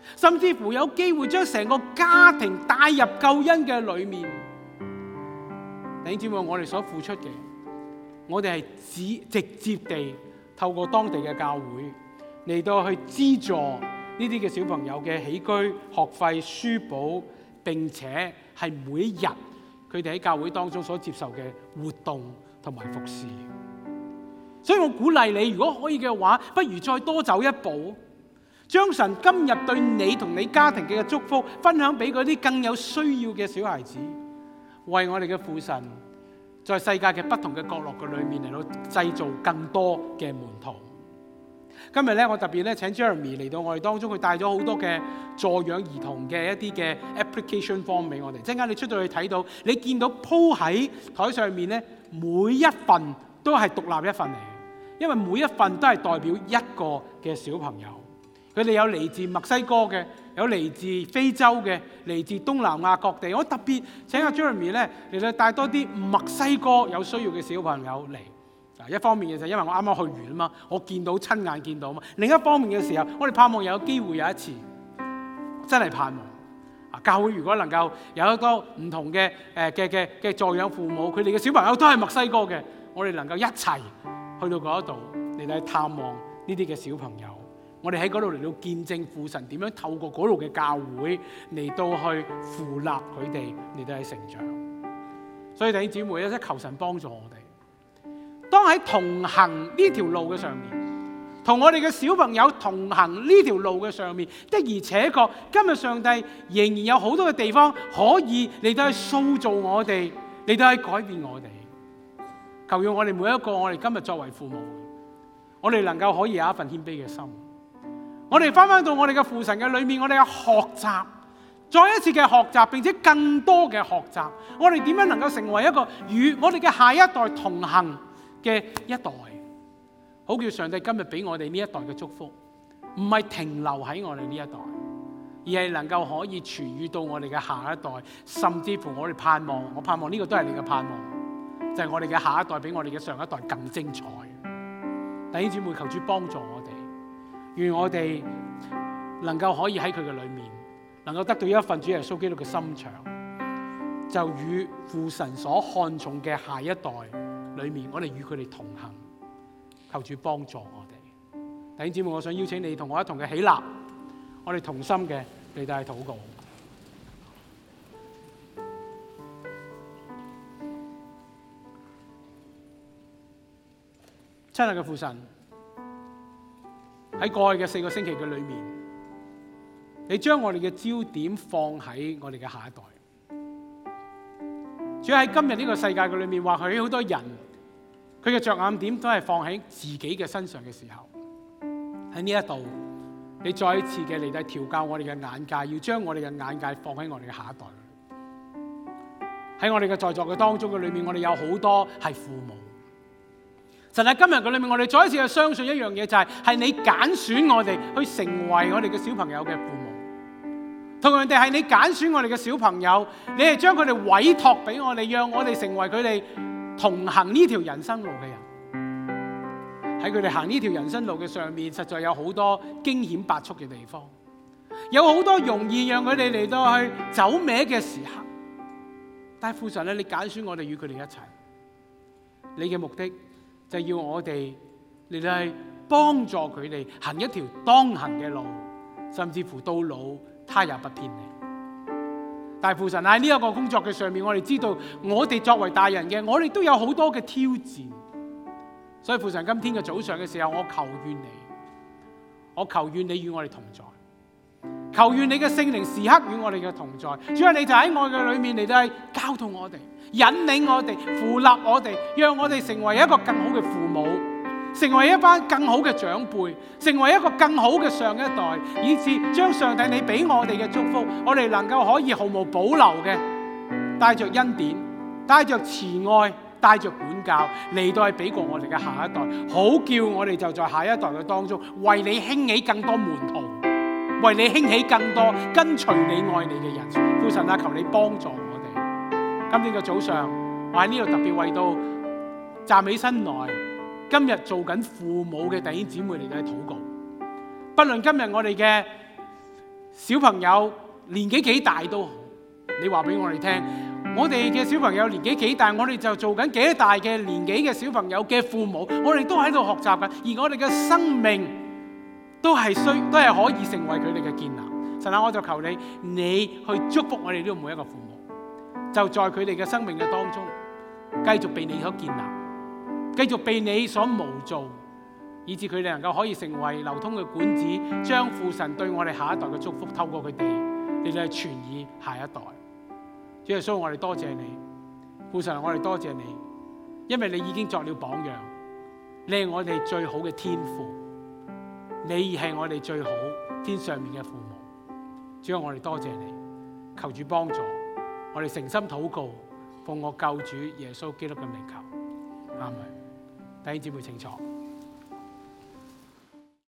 甚至乎有機會將成個家庭帶入救恩嘅裏面。弟兄姊妹，我哋所付出嘅，我哋係直直接地透過當地嘅教會嚟到去資助呢啲嘅小朋友嘅起居、學費、書簿，並且係每一日佢哋喺教會當中所接受嘅活動同埋服侍。所以我鼓勵你，如果可以嘅話，不如再多走一步，將神今日對你同你家庭嘅祝福分享俾嗰啲更有需要嘅小孩子，為我哋嘅父神在世界嘅不同嘅角落嘅裏面嚟到製造更多嘅門徒。今日咧，我特別咧請 Jeremy 嚟到我哋當中，佢帶咗好多嘅助養兒童嘅一啲嘅 application form 俾我哋。陣間你出到去睇到，你見到鋪喺台上面咧，每一份都係獨立一份嚟嘅，因為每一份都係代表一個嘅小朋友。佢哋有嚟自墨西哥嘅，有嚟自非洲嘅，嚟自東南亞各地。我特別請阿 Jeremy 咧嚟到帶多啲墨西哥有需要嘅小朋友嚟。一方面嘅就係因為我啱啱去完啊嘛，我見到親眼見到啊嘛。另一方面嘅時候，我哋盼望有機會有一次，真係盼望啊！教會如果能夠有一個唔同嘅誒嘅嘅嘅助養父母，佢哋嘅小朋友都係墨西哥嘅，我哋能夠一齊去到嗰度嚟到探望呢啲嘅小朋友。我哋喺嗰度嚟到見證父神點樣透過嗰度嘅教會嚟到去扶立佢哋嚟到去成長。所以弟兄姊妹咧，即係求神幫助我哋。當喺同行呢條路嘅上面，同我哋嘅小朋友同行呢條路嘅上面，的而且確，今日上帝仍然有好多嘅地方可以嚟到去塑造我哋，嚟到去改變我哋。求要我哋每一個，我哋今日作為父母，我哋能夠可以有一份謙卑嘅心。我哋翻翻到我哋嘅父神嘅裏面，我哋嘅學習，再一次嘅學習，並且更多嘅學習。我哋點樣能夠成為一個與我哋嘅下一代同行嘅一代，好叫上帝今日俾我哋呢一代嘅祝福，唔係停留喺我哋呢一代，而係能夠可以傳予到我哋嘅下一代，甚至乎我哋盼望，我盼望呢個都係你嘅盼望，就係我哋嘅下一代比我哋嘅上一代更精彩。弟兄姊妹，求主幫助我哋，願我哋能夠可以喺佢嘅裏面，能夠得到一份主耶穌基督嘅心腸，就與父神所看重嘅下一代裏面，我哋與佢哋同行，求主幫助我哋。弟兄姊妹，我想邀請你同我一同嘅起立，我哋同心嘅嚟到去禱告。親愛嘅父神，喺過去嘅四個星期嘅裏面，你將我哋嘅焦點放喺我哋嘅下一代。主要喺今日呢個世界嘅裏面，或許好多人佢嘅着眼點都係放喺自己嘅身上嘅時候，喺呢一度，你再一次嘅嚟到調教我哋嘅眼界，要將我哋嘅眼界放喺我哋嘅下一代。喺我哋嘅在座嘅當中嘅裏面，我哋有好多係父母。神喺今日嘅裏面，我哋再一次嘅相信一樣嘢，就係係你揀選我哋去成為我哋嘅小朋友嘅父母。同樣地係你揀選我哋嘅小朋友，你係將佢哋委託俾我哋，讓我哋成為佢哋同行呢條人生路嘅人。喺佢哋行呢條人生路嘅上面，實在有好多驚險百出嘅地方，有好多容易讓佢哋嚟到去走歪嘅時刻。但係父神咧，你揀選我哋與佢哋一齊，你嘅目的就係要我哋嚟到去幫助佢哋行一條當行嘅路，甚至乎到老他也不偏離。但係父神喺呢一個工作嘅上面，我哋知道我哋作為大人嘅，我哋都有好多嘅挑戰。所以父神，今天嘅早上嘅時候，我求願你，我求願你與我哋同在，求願你嘅聖靈時刻與我哋嘅同在。主啊，你就喺我嘅裏面嚟到教導我哋，引領我哋，扶立我哋，讓我哋成為一個更好嘅父母，成為一班更好嘅長輩，成為一個更好嘅上一代，以致將上帝你俾我哋嘅祝福，我哋能夠可以毫無保留嘅帶着恩典，帶着慈愛，帶着管教嚟到係俾過我哋嘅下一代，好叫我哋就在下一代嘅當中為你興起更多門徒，為你興起更多跟隨你愛你嘅人。父神啊，求你幫助我哋。今天嘅早上，我喺呢度特別為到站起身來今日做緊父母嘅弟兄姊妹嚟到禱告。不論今日我哋嘅小朋友年紀幾大都好，你話俾我哋聽，我哋嘅小朋友年紀幾大，我哋就做緊幾大嘅年紀嘅小朋友嘅父母，我哋都喺度學習緊，而我哋嘅生命都係需都係可以成為佢哋嘅建立。神啊，我就求你，你去祝福我哋呢度每一個父母，就在佢哋嘅生命嘅當中，繼續被你所建立，繼續被你所模造，以致佢哋能夠可以成為流通嘅管子，將父神對我哋下一代嘅祝福透過佢哋，你哋去傳以下一代。主耶穌，我哋多謝你，父神，我哋多謝你，因為你已經作了榜樣，你係我哋最好嘅天父，你係我哋最好天上面嘅父母。主啊，我哋多謝你，求主幫助我哋，誠心禱告，奉我救主耶穌基督嘅名求，阿們。弟兄姊妹請坐。